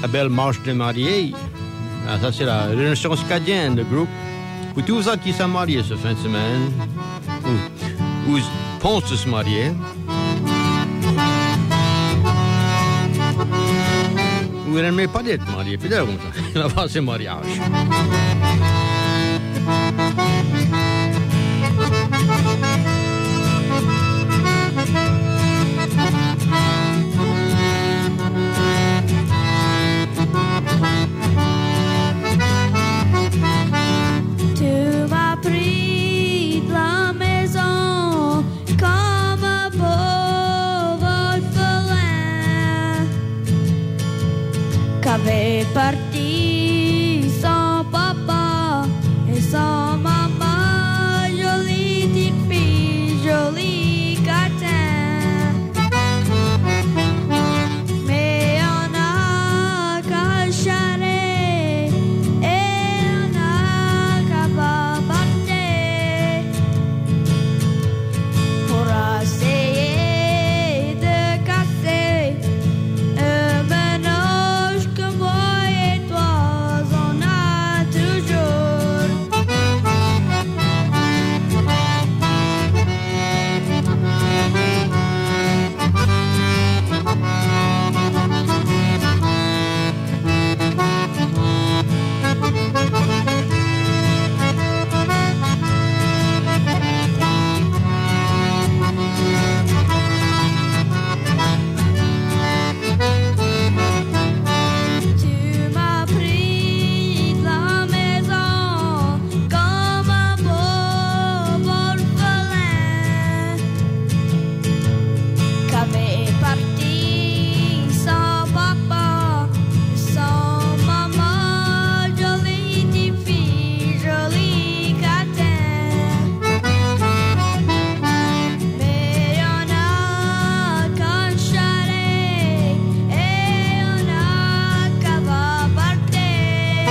belle marche de mariés. Ah, ça, c'est la Renaissance Acadienne, le groupe. Pour tous ceux qui sont mariés ce fin de semaine, ou pensent se marier, ou n'aimez pas d'être marié, peut-être comme ça, avant ce mariage. Qu'avait parti sans papa et sans maman, jolie petite fille, jolie catin. Mais on a qu'à charrer et on a qu'à pas partir pour essayer de casser un ménage que moi et toi on a toujours. Tu m'as pris de la maison comme un pauvre orphelin qu'avait parti sans papa, sans maman, jolie petite fille, jolie catin. Mais on a qu'un chalet et on a qu'à pas partir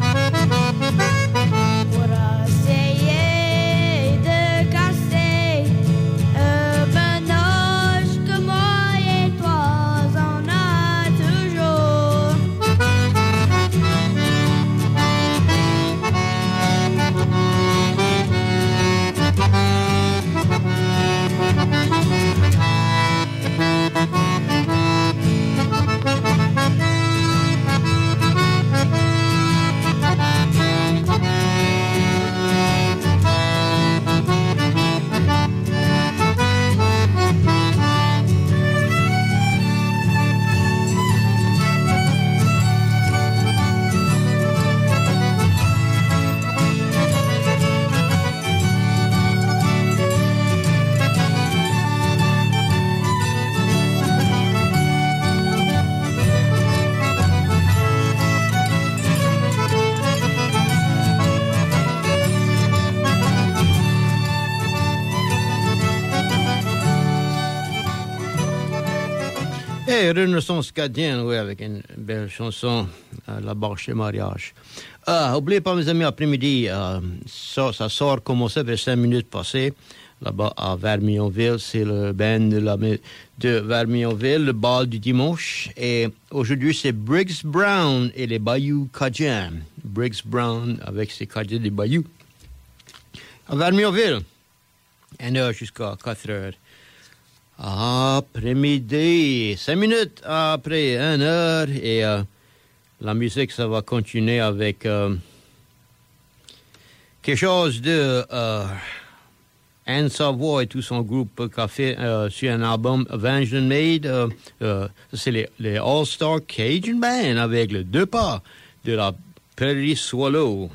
pour essayer de casser un ménage que moi et toi on a toujours. Et Renaissance Acadienne, oui, avec une belle chanson, La Marche de mariage. Oubliez pas, mes amis, après-midi, ça sort commencé vers 5 minutes passées, là-bas à Vermionville. C'est le band de Vermionville, le bal du dimanche. Et aujourd'hui, c'est Briggs Brown et les Bayou Cajuns. Briggs Brown avec ses Cajuns des Bayou. À Vermionville. 1 heure jusqu'à 4 heures. Après-midi, 5 minutes après 1 heure, et la musique, ça va continuer avec quelque chose de Anne Savoie et tout son groupe qui a fait sur un album Avenged and Made. C'est les All-Star Cajun Band avec le 2 pas de la Prairie Swallow.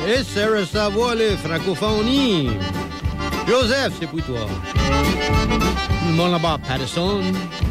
Et Sarah Savoie, le francophonie. Joseph, c'est pour toi. Tout le monde là-bas, Patterson.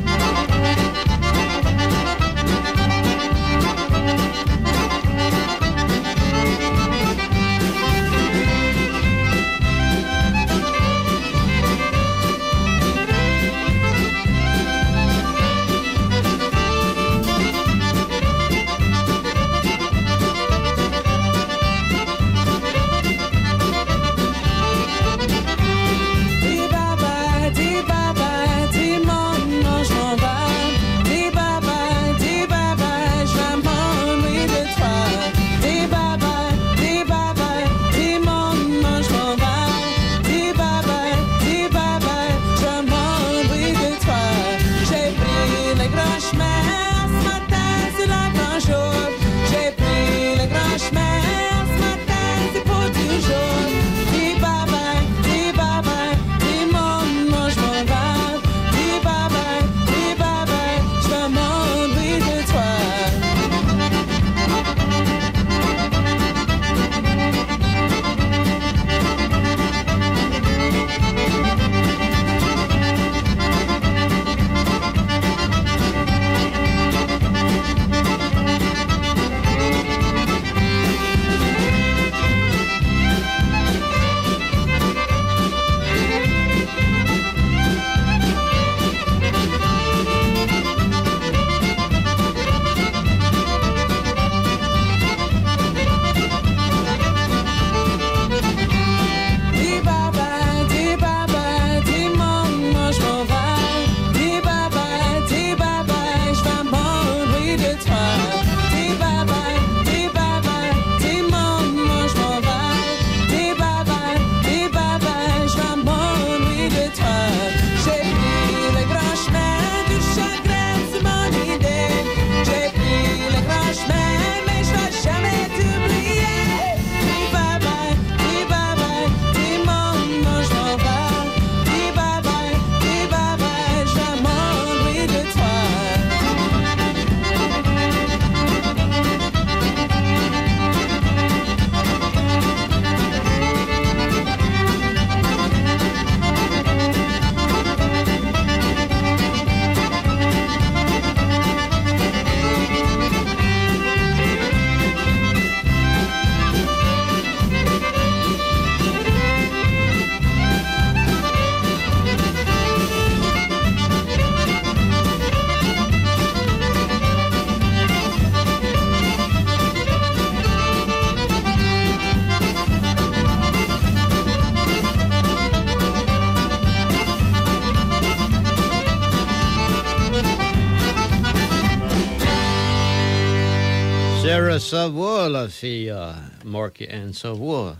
Sarah Savoie, la fille Mark et Anne Savoie.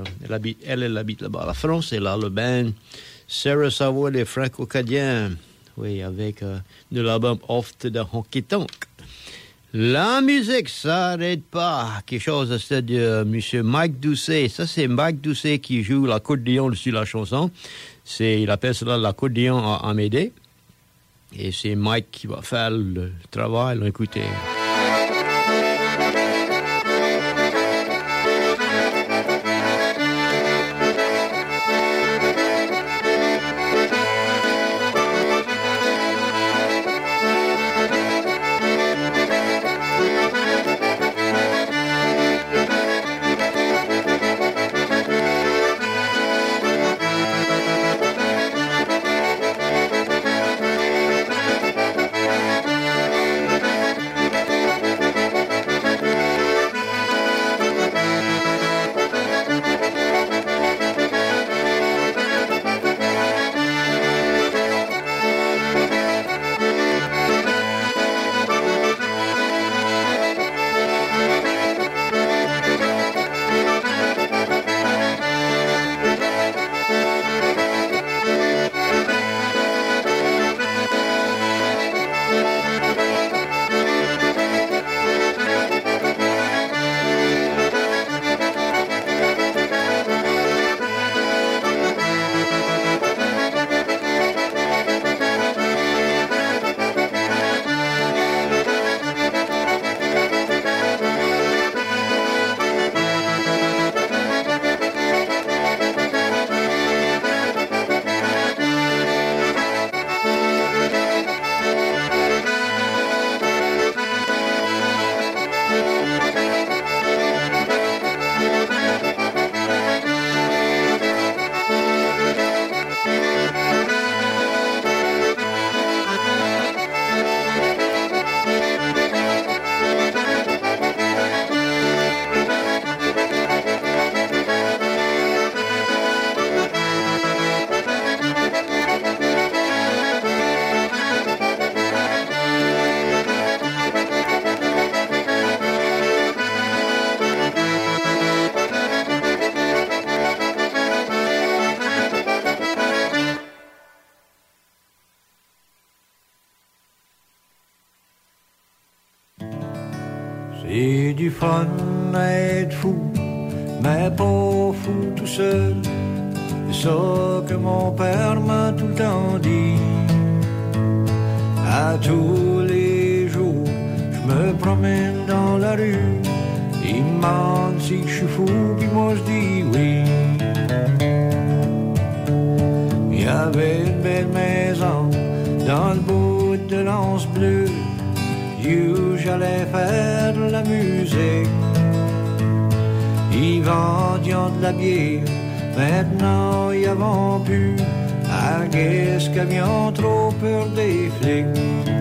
Elle habite là-bas. La France, et là, le band Sarah Savoie, les Franco-Acadiens. Oui, avec de l'album Off to the Honky Tonk. La musique s'arrête pas. Quelque chose à stade de M. Mike Doucet. Ça, c'est Mike Doucet qui joue l'accordéon sur la chanson. Il appelle cela l'accordéon en Médée. Et c'est Mike qui va faire le travail. Écoutez. J'ai du fun à être fou, mais pas fou tout seul. C'est ça que mon père m'a tout le temps dit. À tous les jours, je me promène dans la rue. Il me demande si je suis fou, puis moi je dis oui. Il y avait une belle maison dans le bout de l'Anse Bleue, où j'allais faire de la musique. Ils vendions de la bière, maintenant ils en plus. I guess qu'avions trop peur des flics.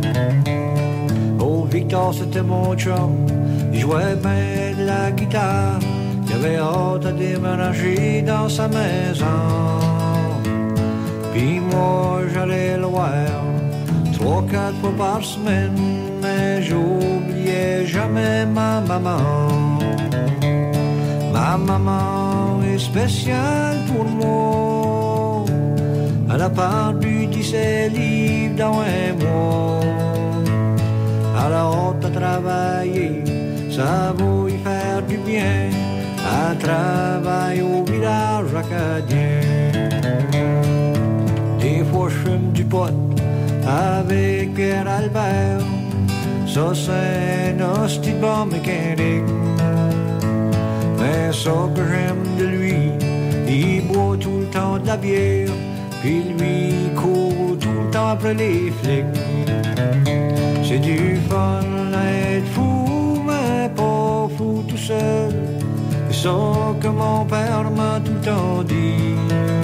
Oh, Victor, c'était mon chum, il jouait bien de la guitare. Il avait hâte à déménager dans sa maison. Puis moi, j'allais le voir 3-4 fois par semaine, mais j'oubliais jamais ma maman. Ma maman est spéciale pour moi. Elle a perdu 17 livres dans un mois. Elle a hâte à travailler, ça va y faire du bien. Elle travaille au village acadien. Des fois je fume du pot avec Pierre Albert. Ça c'est un hostie de bon mécanique. Mais ça que j'aime de lui, il boit tout le temps de la bière. Puis lui court tout le temps après les flics. C'est du fun à être fou, mais pas fou tout seul. C'est ça que mon père m'a tout le temps dit.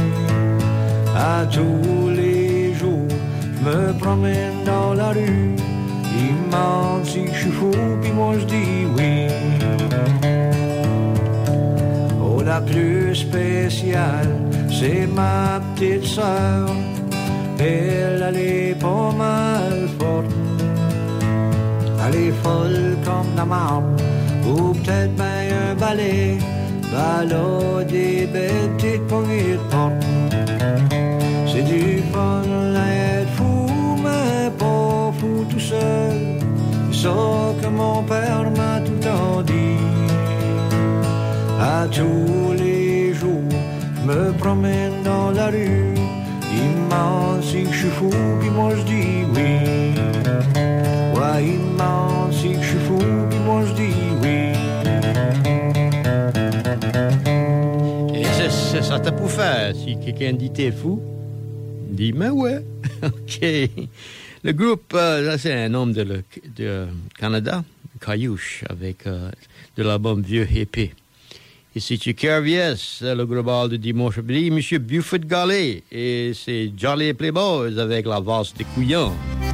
À tous les jours, je me promène dans la rue. Il me demande si je suis fou, puis moi je dis oui. Oh, la plus spéciale, c'est ma petite sœur. Elle est pas mal forte. Elle est folle comme la marbre, ou peut-être bien un balai. Elle a des belles petites poignées de porte. C'est du fun à être fou, mais pas fou tout seul. C'est ça que mon père m'a tout le temps dit. À tous les jours, je me promène dans la rue. Il me demande si je suis fou, puis moi je dis oui. Ouais, il me demande si je suis fou, puis moi je dis oui. Et ça t'a pour faire. Si quelqu'un dit t'es fou, dis mais ouais. OK. Le groupe, là c'est un homme de Canada, Caillouche, avec de l'album Vieux épais. Et c'est KRVS, le global de dimanche après-midi, M. Buford Gallet, et c'est Jolly Playboys avec la valse des couillons.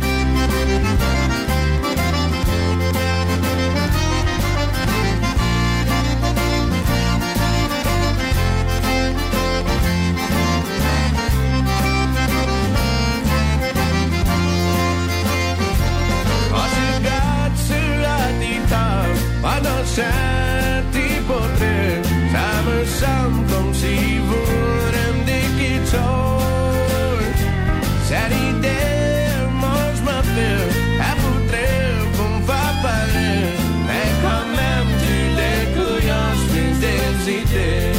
Comme si vous rendez qui tord. Cette idée, moi je m'appelle, elle voudrait qu'on va parler. Mais quand même, tu découilles, je suis des idées.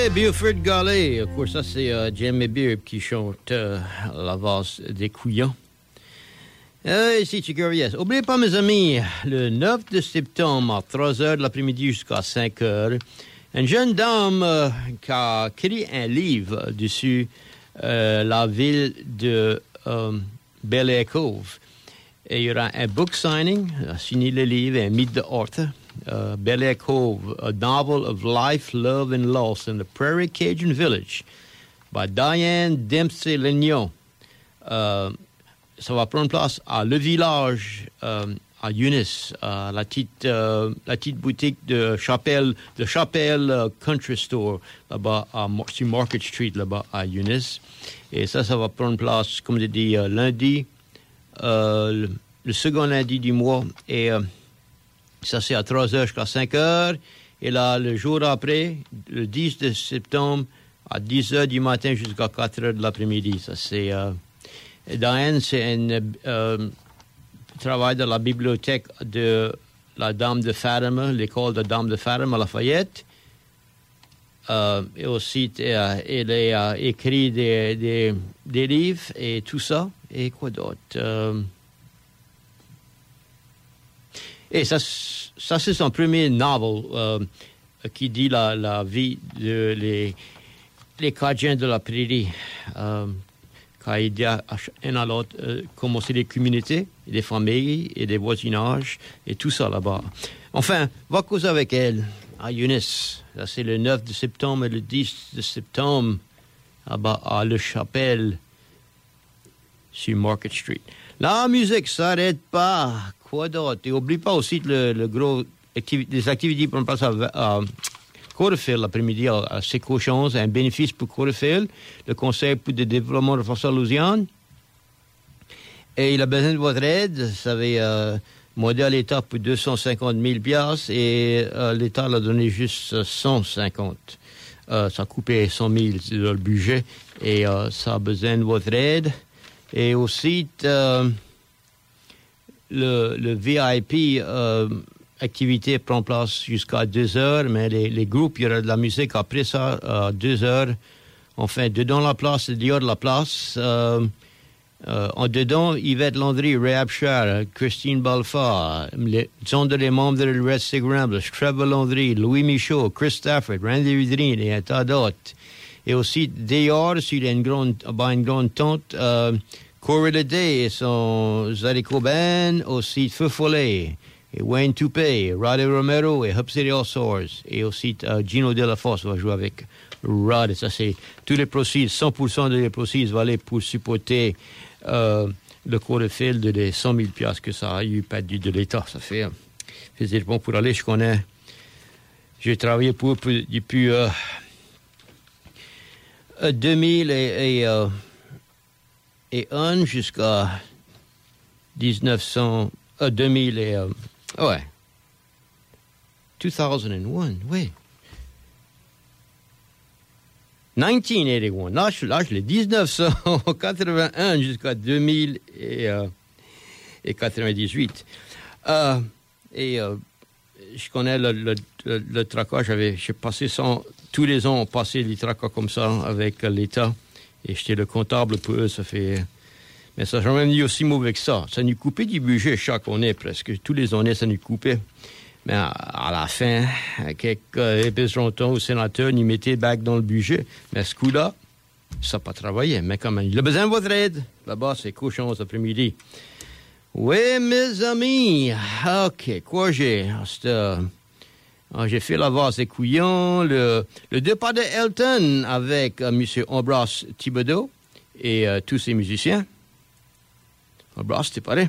Oui, Buford Galley. Of course, ça, c'est Jamie Beard qui chante la valse des couillons. Ici, Chicago. Oubliez pas, mes amis, le 9 de septembre, à 3h de l'après-midi jusqu'à 5h, une jeune dame qui a écrit un livre dessus la ville de Bel Air Cove. Et il y aura un book signing, signé le livre, un mythe de Arthur. Bel Air Cove, a novel of life, love, and loss in the Prairie Cajun Village by Diane Dempsey Lignon. Ça va prendre place à Le Village, à Eunice, à la petite boutique de Chapelle Country Store, là-bas, sur Market Street, là-bas, à Eunice. Et ça va prendre place, comme je dis, lundi, le second lundi du mois. Et ça, c'est à 3h jusqu'à 5h. Et là, le jour après, le 10 de septembre, à 10h du matin jusqu'à 4h de l'après-midi. Ça, c'est... Diane, c'est un travail de la bibliothèque de la Dame de Fatima, l'école de Dame de Fatima à Lafayette. Et aussi, elle a écrit des livres et tout ça. Et quoi d'autre? Et ça c'est son premier novel qui dit la vie les Cajuns de la prairie. Quand il dit à un à l'autre comment c'est les communautés, des familles et des voisinages et tout ça là-bas. Enfin, va causer avec elle à Eunice. Ça, c'est le 9 de septembre et le 10 de septembre là-bas à Le Chapelle sur Market Street. La musique s'arrête pas. Quoi d'autre? Et oublie pas aussi le gros des activités pour passer à Courtefield l'après-midi à Sécochons, un bénéfice pour Courtefield, le Conseil pour le développement de François Louisiane. Et il a besoin de votre aide. Vous savez, demandé à l'État pour 250 000 piastres et l'État l'a donné juste 150. Ça a coupé 100 000 dans le budget et ça a besoin de votre aide. Et aussi, le VIP activité prend place jusqu'à 2 heures, mais les groupes, il y aura de la musique après ça, à 2 heures. Enfin, dedans la place et dehors de la place. En dedans, Yvette Landry, Ray Abshire, Christine Balfour, les membres de Red Sig Ramblers, Trevor Landry, Louis Michaud, Chris Stafford, Randy Vidrine et un tas d'autres. Et aussi, dehors, sur une grande tente, Corey Le Day et son Zarico Band, aussi Feu Follet, et Wayne Toupé, Roddy Romero et Hupsy All Source. Et aussi Gino De La Fosse va jouer avec Rod. Et ça, c'est tous les proceeds, 100% des proceeds vont aller pour supporter le Courtefield des 100 000 piastres que ça a eu perdu de l'État. Ça faisait bon pour aller. Je connais. J'ai travaillé depuis 2001 jusqu'à 2000 ouais. 2001, oui. 1981. Là, je l'ai 1981 jusqu'à 2098. Je connais le tracas. J'ai passé tous les ans, on passait des tracas comme ça avec l'État. Et j'étais le comptable pour eux, ça fait... Mais ça n'a jamais été aussi mauvais que ça. Ça nous coupait du budget chaque année, presque. Tous les années, ça nous coupait. Mais à la fin, quelques représentants au sénateur nous mettaient back dans le budget. Mais ce coup-là, ça n'a pas travaillé. Mais quand même, il a besoin de votre aide. Là-bas, c'est cochon cet après-midi. Oui, mes amis. OK, quoi j'ai? J'ai fait la vase des couillons, le départ de Elton avec M. Ambroise Thibodeau et tous ses musiciens. Ambroise, t'es paré?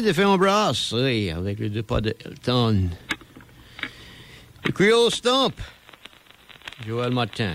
de faire embrasser avec les deux pas de Elton. Le Creole Stomp, Joël Martin.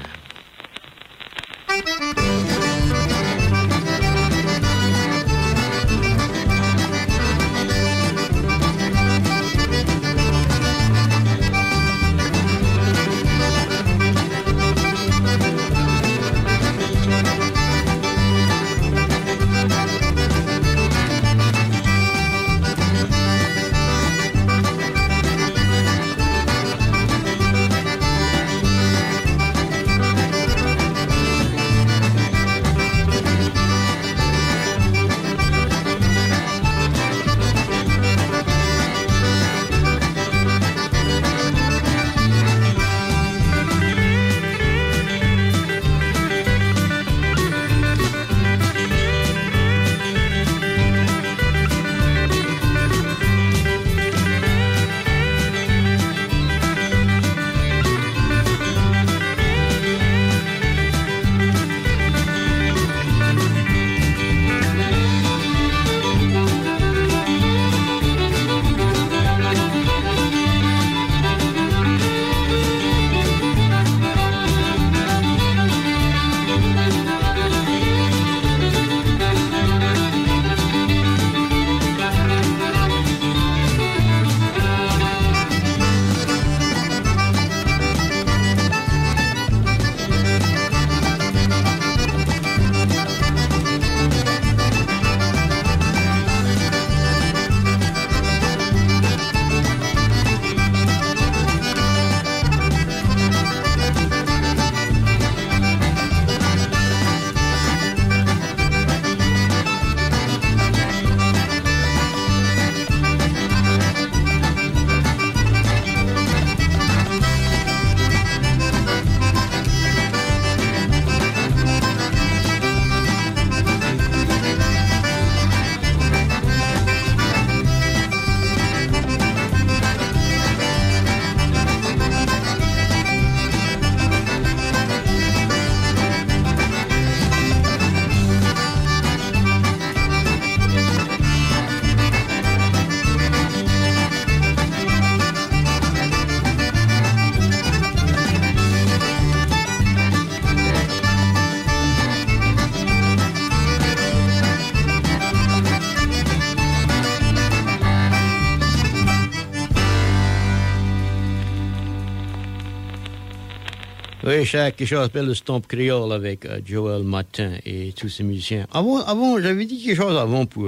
Oui, quelque chose s'appelle le Stomp Créole avec Joël Martin et tous ces musiciens. Avant, j'avais dit quelque chose avant pour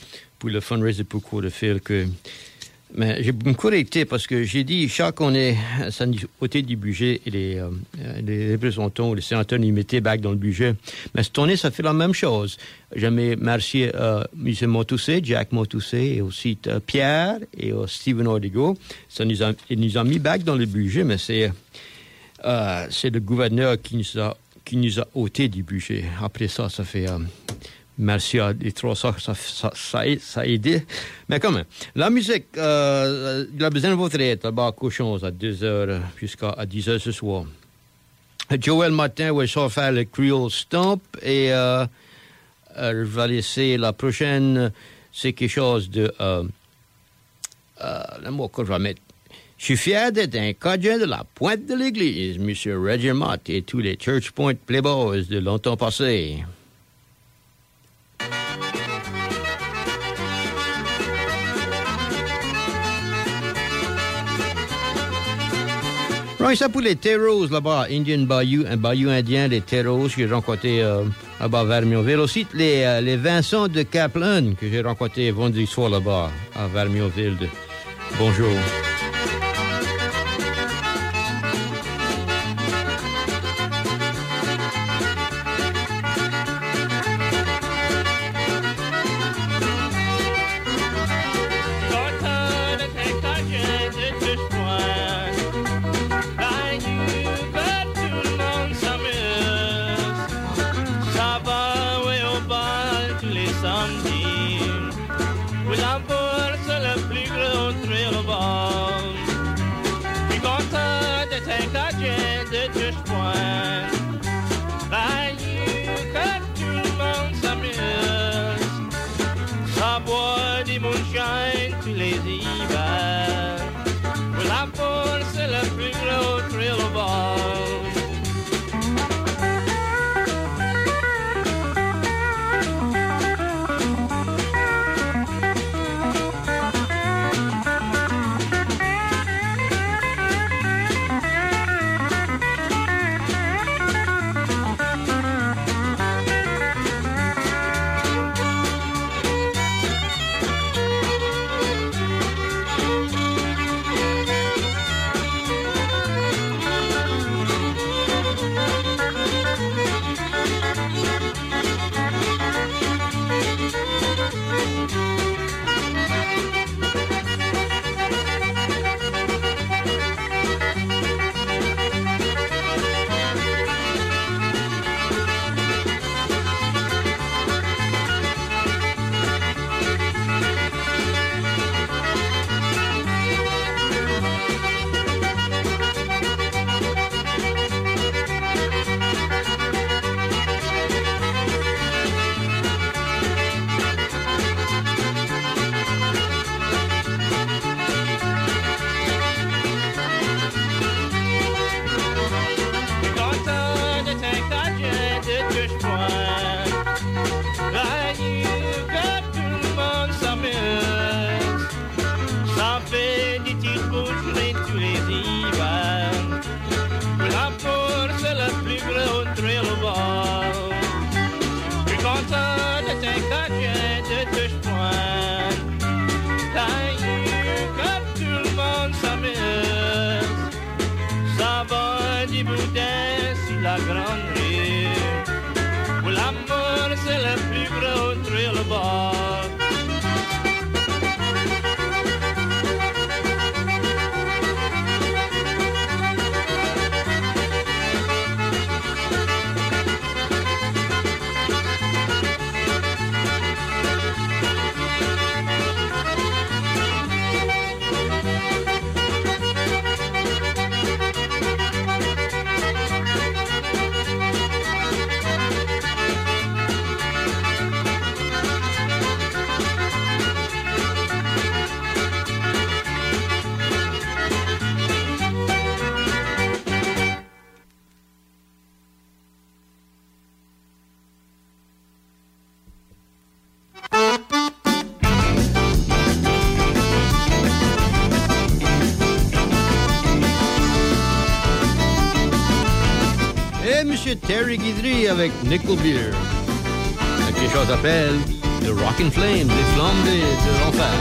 le fundraiser pour Cours de Fil que, mais j'ai me correcté parce que j'ai dit chaque année, ça nous ôtait du budget et les représentants, les sénateurs, ils mettaient back dans le budget. Mais cette année, ça fait la même chose. J'aimerais remercier M. Montoussé, Jack Montoussé et aussi Pierre et Steven Ordigo. Ils nous ont mis back dans le budget, mais c'est le gouverneur qui nous a ôté du budget. Après ça, ça fait merci à les trois, ça a aidé. Mais quand même, la musique, il a besoin de votre aide là-bas à Cochons à 2h jusqu'à 10h ce soir. Joël Martin va s'en faire le Creole Stomp et je vais laisser la prochaine, c'est quelque chose de le mot que je vais mettre. Je suis fier d'être un cadre de la pointe de l'église, M. Reggie Mott et tous les Church Point Playboys de longtemps passé. Oui, ça pour les terreaux là-bas, Indian Bayou, un bayou indien, les terreaux que j'ai rencontrés là-bas vers Vermionville. Aussi, les Vincent de Kaplan que j'ai rencontrés vendredi soir là-bas à Vermionville. Bonjour. Moonshine du boudin sur la grande rue. Où l'amour c'est le plus gros thrill au bord. Monsieur Terry Guidry avec Nickel Beer. Quelque chose s'appelle The Rockin' Flames, les flammes de l'enfer.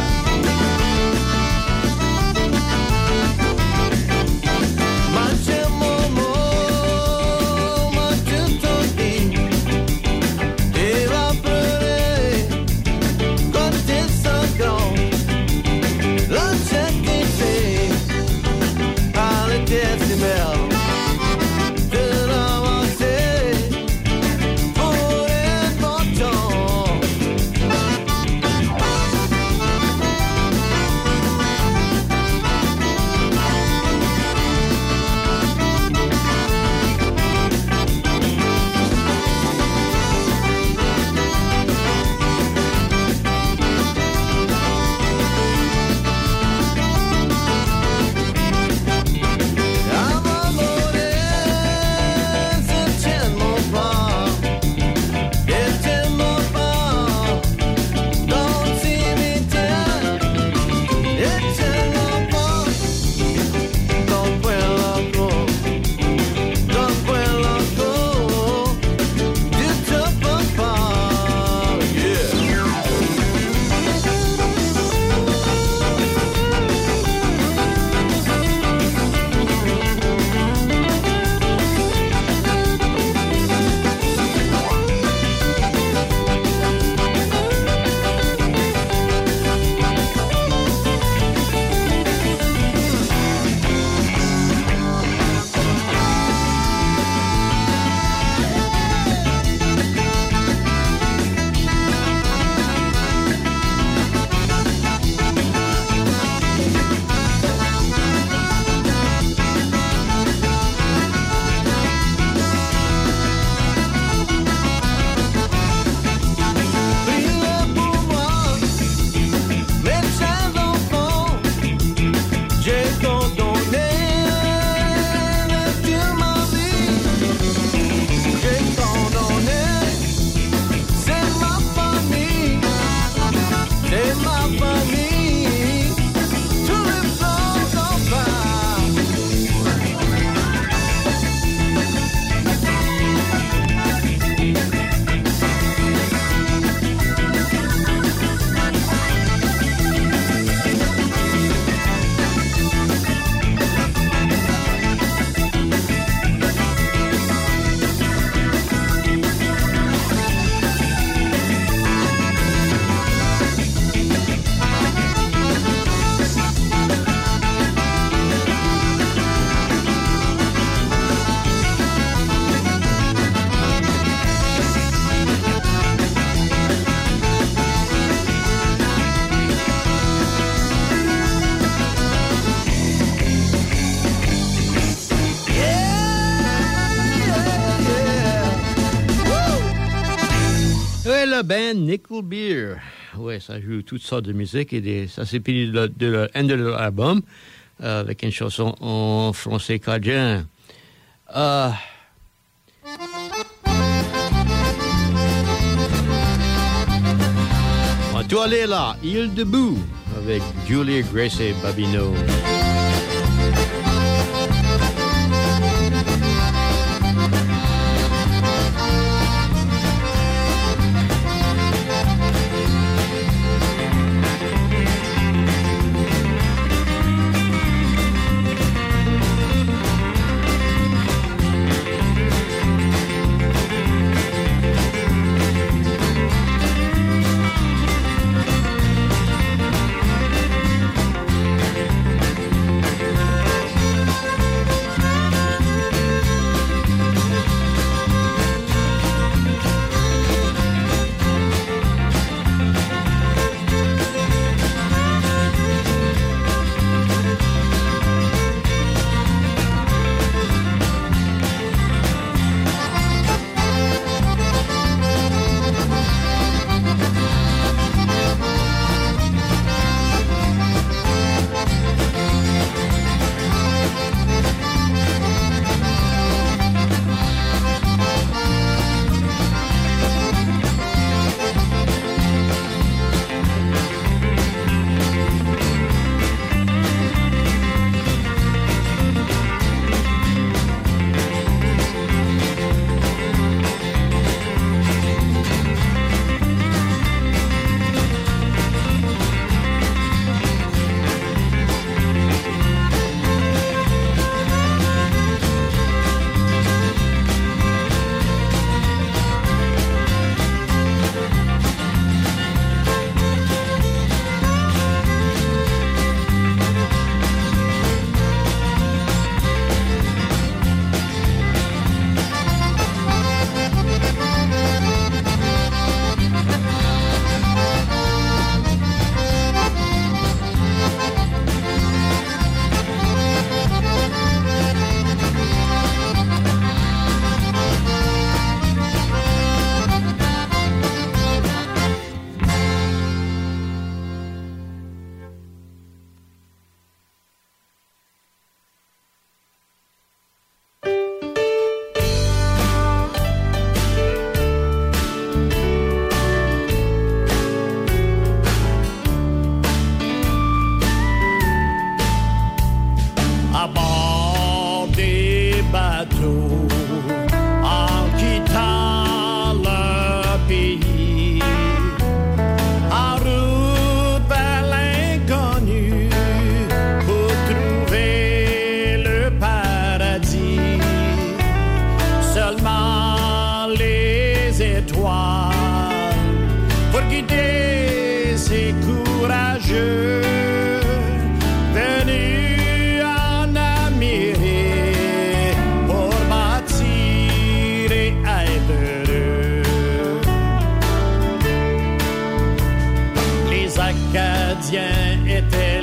La band Nickel Beer. Ouais, ça joue toutes sortes de musique et ça c'est pris de un de leur album avec une chanson en français cajun. On va aller là, Île debout avec Julia Grace et Babino.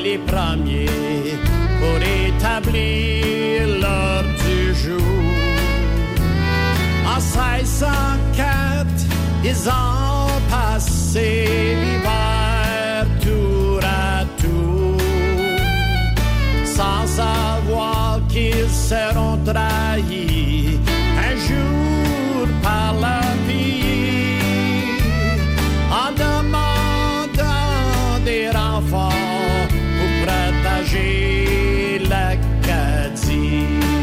les premiers pour établir l'ordre du jour. En 1604, ils ont passé l'hiver tour à tour, sans savoir qu'ils seront trahis un jour par la vie, en demandant des renforts pour protéger l'Acadie.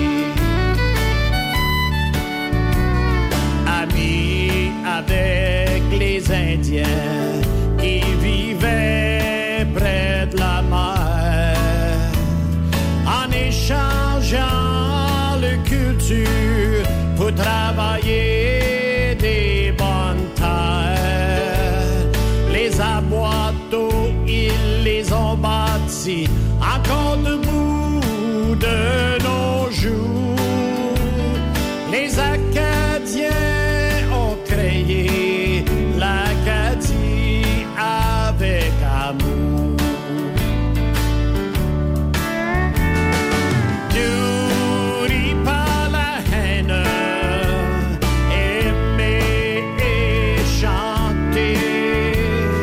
Amis avec les Indiens qui vivaient près de la mer, en échangeant leur culture pour travailler des bonnes terres. Les aboiteaux, ils les ont bâtis encore debout de nos jours. Les Acadiens ont créé l'Acadie avec amour. Nourris par la haine, aimer et chanter.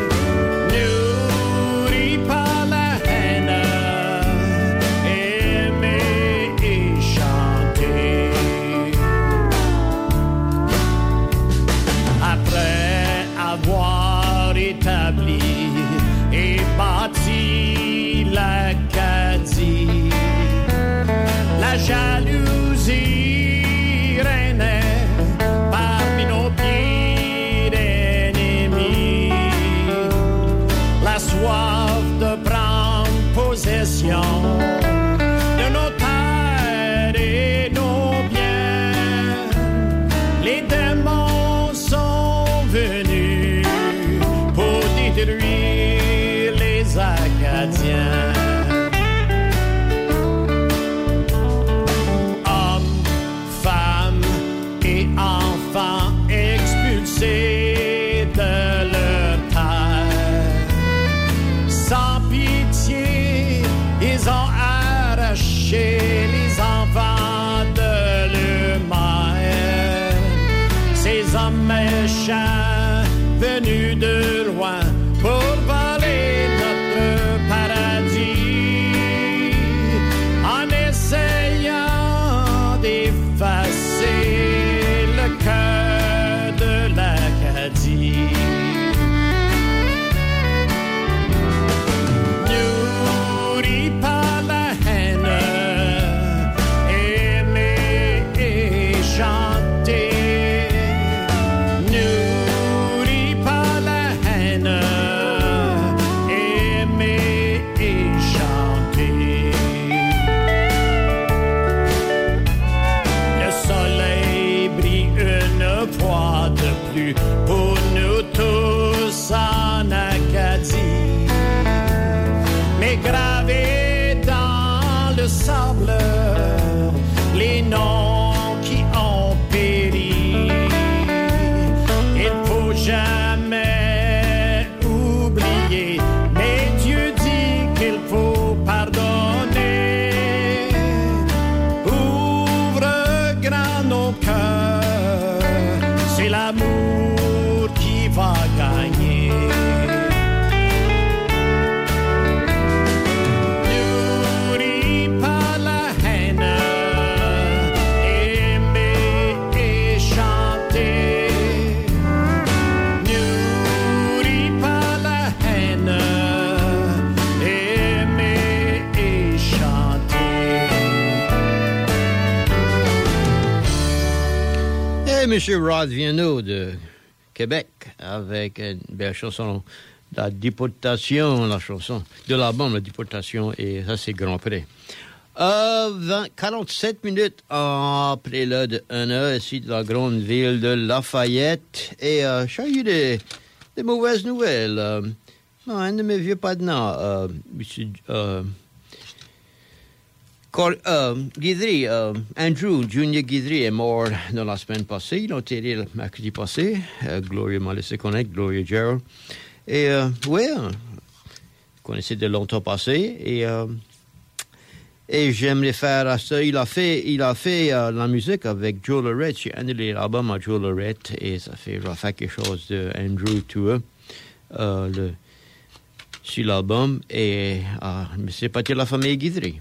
Nourris par la haine, aimer et chanter. Après avoir établi et bâti l'Acadie, la jalousie régnait parmi nos pieds d'ennemis. La soif de prendre possession de nos terres et nos biens. Les démons sont venus pour détruire les Acadiens. Hommes, femmes et enfants expulsés de leur terre. Sans pitié, ils ont arraché les enfants de leur mère. Ces hommes méchants venus de loin pour voler notre paradis, en essayant d'effacer le cœur de l'Acadie. Nourris par la haine, aimer et chanter. Nourris par la haine, aimer et chanter. Le soleil brille une fois de plus pour nous tous en Acadie, mais gravés dans le sable les noms qui ont péri. Il faut jamais oublier, mais Dieu dit qu'il faut pardonner. Ouvre grand nos cœurs, c'est l'amour qui va gagner. Nourris par la haine, aimer et chanter. Nourris par la haine, aimer et chanter. Et M. Rod Vienneau de Québec avec une belle chanson, La Déportation, la chanson de l'album La Déportation, et ça c'est Grand Prix. 47 minutes après l'heure de 1 heure, ici de la grande ville de Lafayette, et j'ai eu des mauvaises nouvelles. Un de mes vieux partenaires, monsieur Guidry, Andrew Junior Guidry est mort dans la semaine passée. Il a enterré le mercredi passé. Gloria m'a laissé connaître, Gloria Gerald. Et connaissais de longtemps passé. Et j'aimerais faire ça. Il a fait la musique avec Joe Lorette. J'ai annulé l'album à Joe Lorette et ça fait quelque chose de Andrew Tour sur l'album. Et c'est parti de la famille Guidry.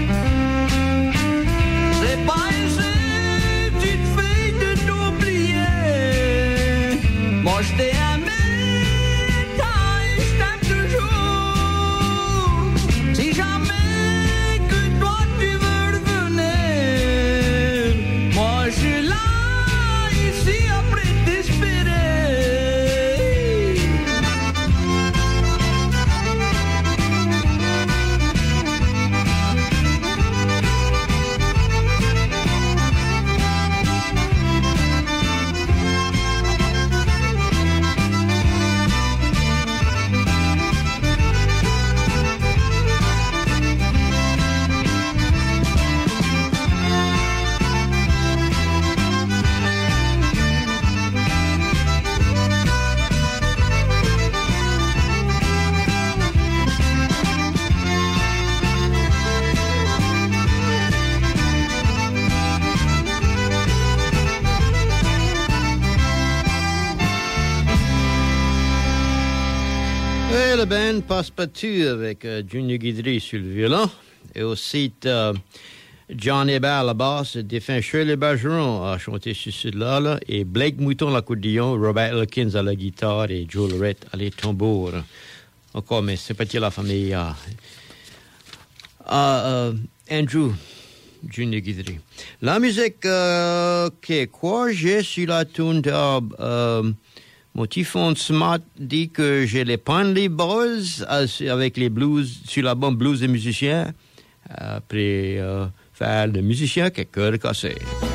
C'est pas une petite fille de t'oublier. le band Passe-Partout avec Junior Guidry sur le violon et aussi John Hébert à la basse, défunt Shirley Bergeron a chanté sur celui-là là, et Blake Mouton à l'accordéon, Robert Elkins à la guitare et Joe Lorette à les tambours. Encore mes sympathies à la famille Andrew Junior Guidry. La musique quoi j'ai sur la tune mon petit fond smart dit que j'ai les Panley Boys avec les blues sur l'album Blues des musiciens après faire le musicien qui a cœur cassé.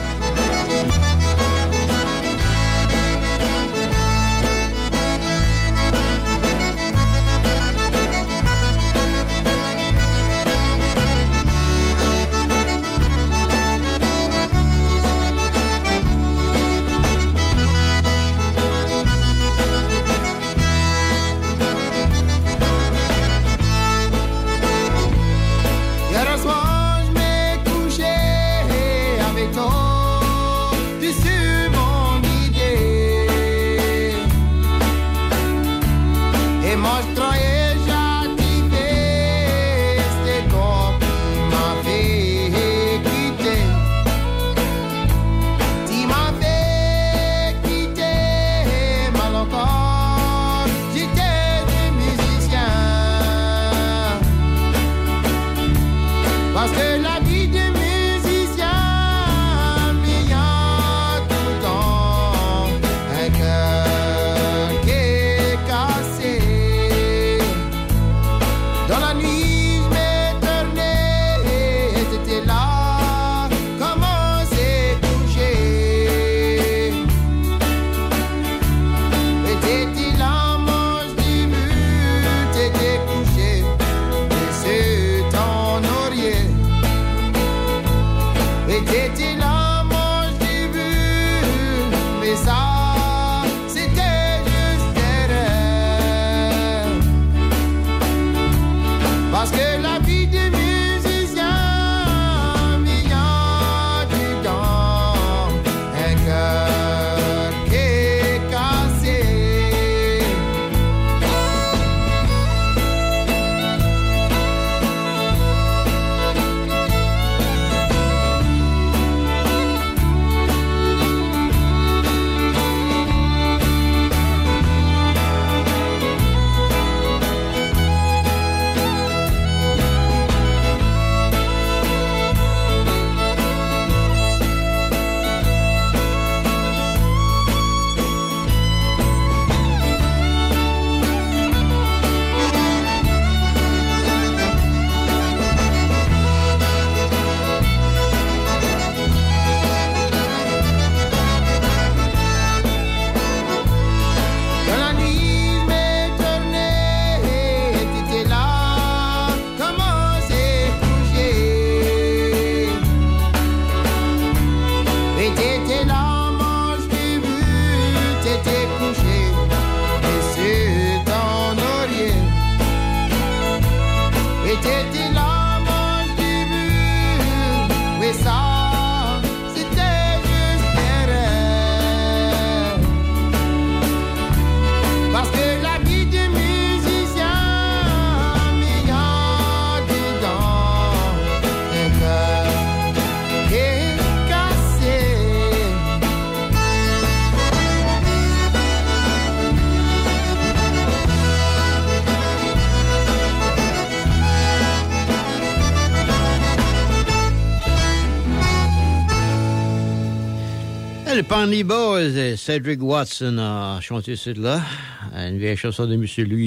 Les Panley Boys et Cedric Watson a chanté celle-là, une vieille chanson de M.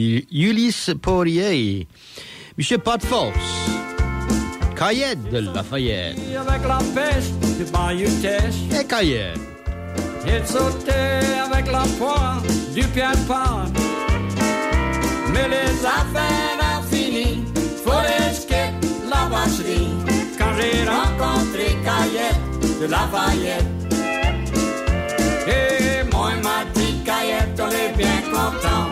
Ulysse Poirier. M. Pat Fox, Cayette de Lafayette. Avec la pêche du bayou Teche. Et Cayette. Il sautait avec la poire du Pierre-Pan. Mais les affaires ont fini, faut risquer la vacherie. Quand j'ai rencontré Cayette de Lafayette. Et moi et ma petite Cayette, on est bien contents.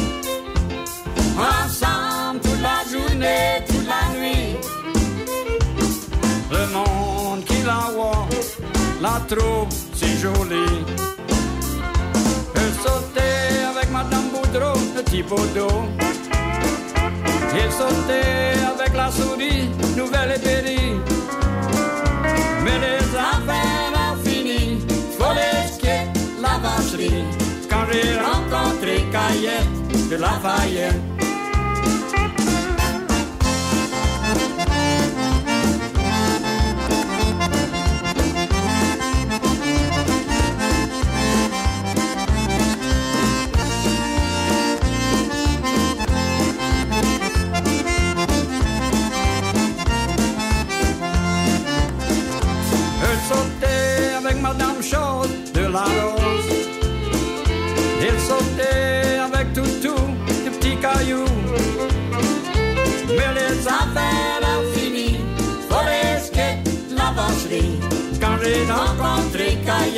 Ensemble toute la journée, toute la nuit. Le monde qui l'envoie, la trouve si jolie. Elle sautait avec Madame Boudreau, le petit Baudot. Il sautait avec la souris, nouvelle et périe. Mais les affaires ont fini, faut les skier, la vacherie. Quand j'ai rencontré Cayette de Lafayette. Madame Chose de la Rose. Il sautait avec Toutou, des petits cailloux. Mais les affaires ont fini, faut les skier, la vacherie. Quand j'ai rencontré Cayenne.